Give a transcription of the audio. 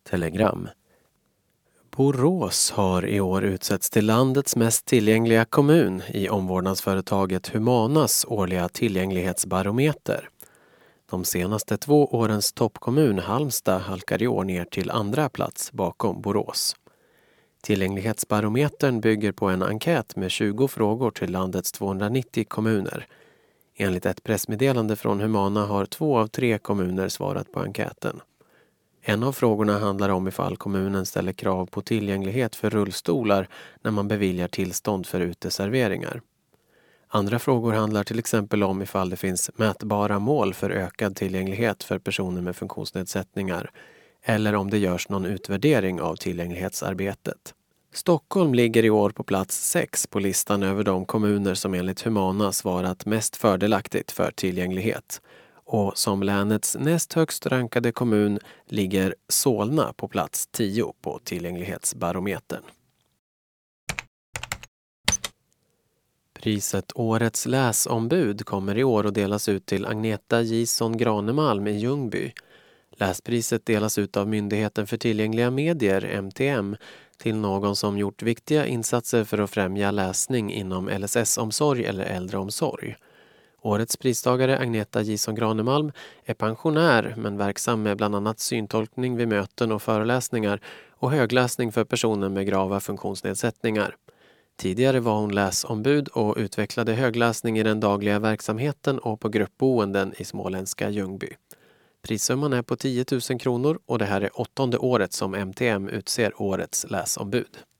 Telegram. Borås har i år utsetts till landets mest tillgängliga kommun i omvårdnadsföretaget Humanas årliga tillgänglighetsbarometer. De senaste 2 årens toppkommun Halmstad halkar i år ner till andra plats bakom Borås. Tillgänglighetsbarometern bygger på en enkät med 20 frågor till landets 290 kommuner. Enligt ett pressmeddelande från Humana har 2 av 3 kommuner svarat på enkäten. En av frågorna handlar om ifall kommunen ställer krav på tillgänglighet för rullstolar när man beviljar tillstånd för uteserveringar. Andra frågor handlar till exempel om ifall det finns mätbara mål för ökad tillgänglighet för personer med funktionsnedsättningar eller om det görs någon utvärdering av tillgänglighetsarbetet. Stockholm ligger i år på plats 6 på listan över de kommuner som enligt Humana svarat mest fördelaktigt för tillgänglighet. Och som länets näst högst rankade kommun ligger Solna på plats 10 på tillgänglighetsbarometern. Priset Årets läsombud kommer i år att delas ut till Agneta Gison Granemalm i Ljungby. Läspriset delas ut av Myndigheten för tillgängliga medier, MTM, till någon som gjort viktiga insatser för att främja läsning inom LSS-omsorg eller äldreomsorg. Årets pristagare Agneta Gison Granemalm är pensionär men verksam med bland annat syntolkning vid möten och föreläsningar och högläsning för personer med grava funktionsnedsättningar. Tidigare var hon läsombud och utvecklade högläsning i den dagliga verksamheten och på gruppboenden i småländska Ljungby. Prissumman är på 10 000 kronor och det här är 8:e året som MTM utser årets läsombud.